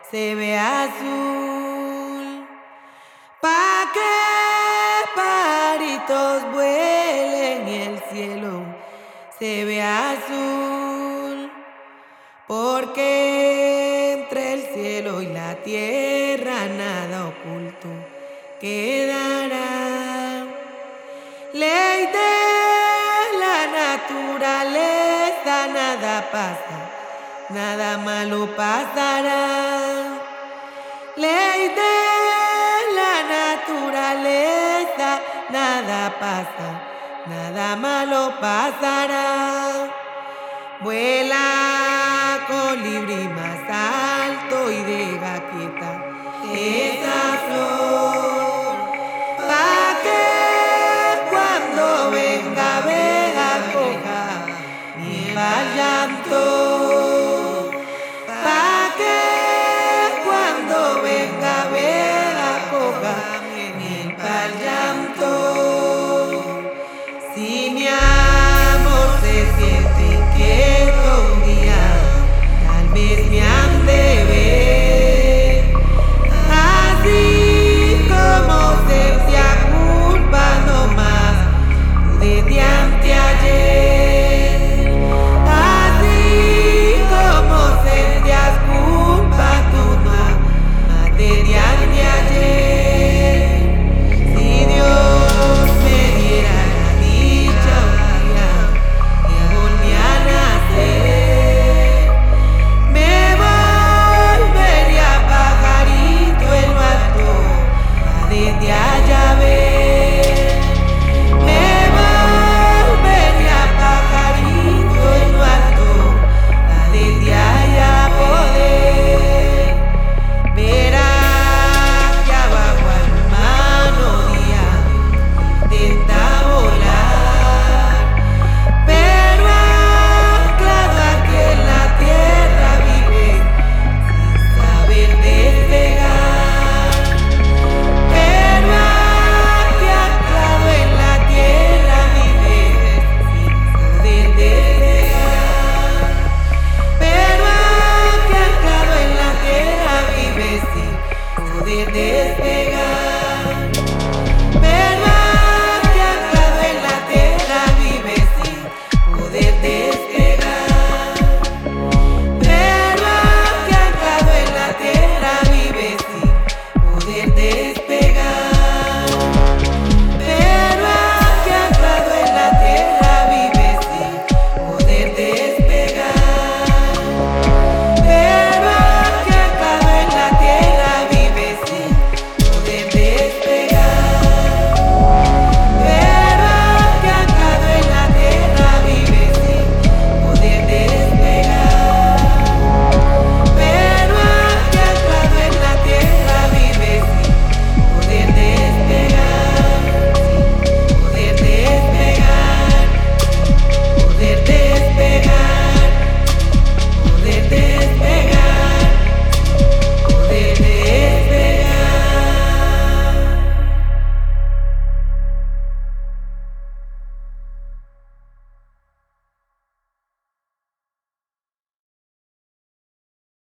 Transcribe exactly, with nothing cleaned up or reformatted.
se ve azul, pa' que paritos vuelen y el cielo se ve azul, porque entre el cielo y la tierra nada oculto quedará. Ley de la naturaleza, nada pasa, nada malo pasará. Ley de la naturaleza, nada pasa, nada malo pasará. Vuela, colibrí más alto, y deja quieta esa flor, pa' que cuando venga vea coja mi llanto, pa' que cuando venga vea coja mi llanto. Si mi amor se siente inquieto un día, tal vez me han de ver, así como sentía culpa nomás desde anteayer, así como sentías culpa tú más desde anteayer. Si Dios me diera la dicha un día que volví a nacer, me volvería pajarito en lo alto pa' desde allá ver. Me volvería pajarito en lo alto pa' desde allá poder ver aquí abajo al humano día intenta volar, pero anclado aquí en la tierra vive sin saber despegar. Pero aquí anclado en la tierra vive sin poder despegar. Pero aquí anclado en la tierra vive sin poder despegar.